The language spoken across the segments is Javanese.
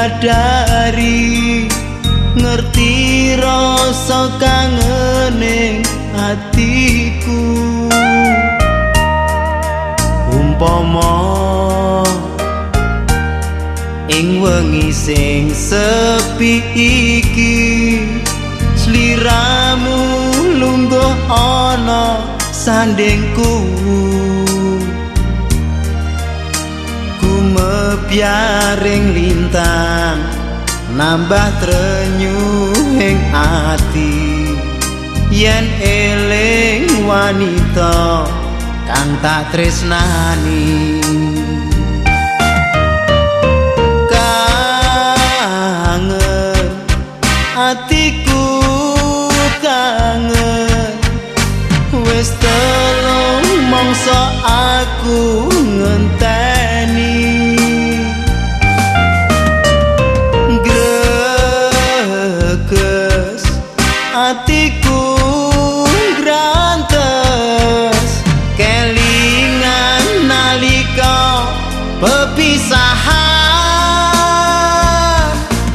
ndadari ngerti rasa kangening hatiku. Umpama ing wengi sing sepi iki sliramu lungguh ana sandingku, mepyaring lintang nambah trenyuh ing ati yen eling wanita kang tak tresnani. Kangen atiku kangen wis telung mangsa aku ngenteni. Atiku grantes kelingan nalika pepisahan.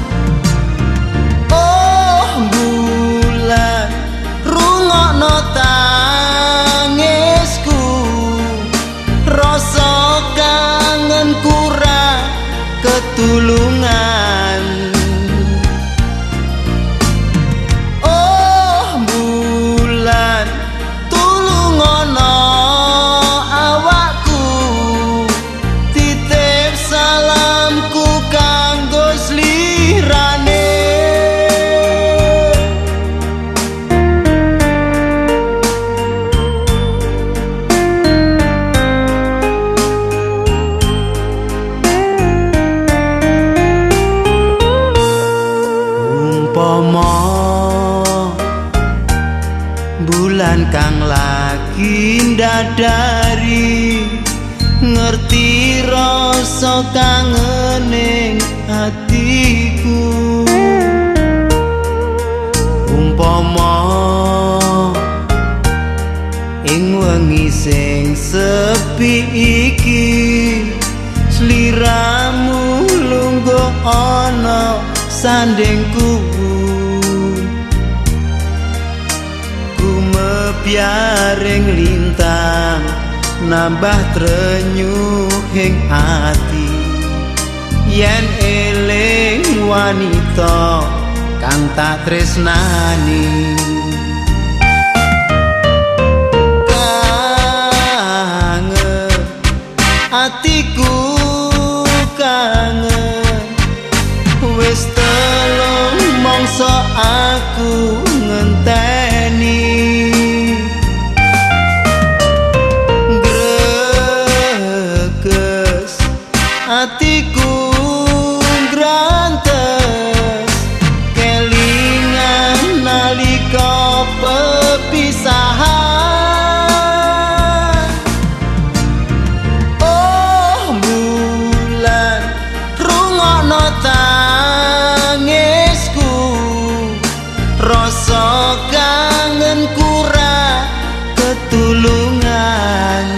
Oh bulan rungokno tangisku, rasa kangenku ra ketulungan. Bulan kang lagi ndadari ngerti rasa kangening hatiku. Umpama ing wengi sing sepi iki sliramu lungguh ana sandingku, mepyaring lintang nambah trenyuh ing ati yen eling wanita kang tak tresnani. Kangen atiku kangen wis telung mangsa aku ngenteni. Atiku grantes kelingan nalika pepisahan. Oh bulan rungokno tangisku, rasa kangenku ra ketulungan.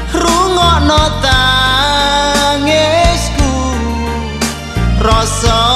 Rasa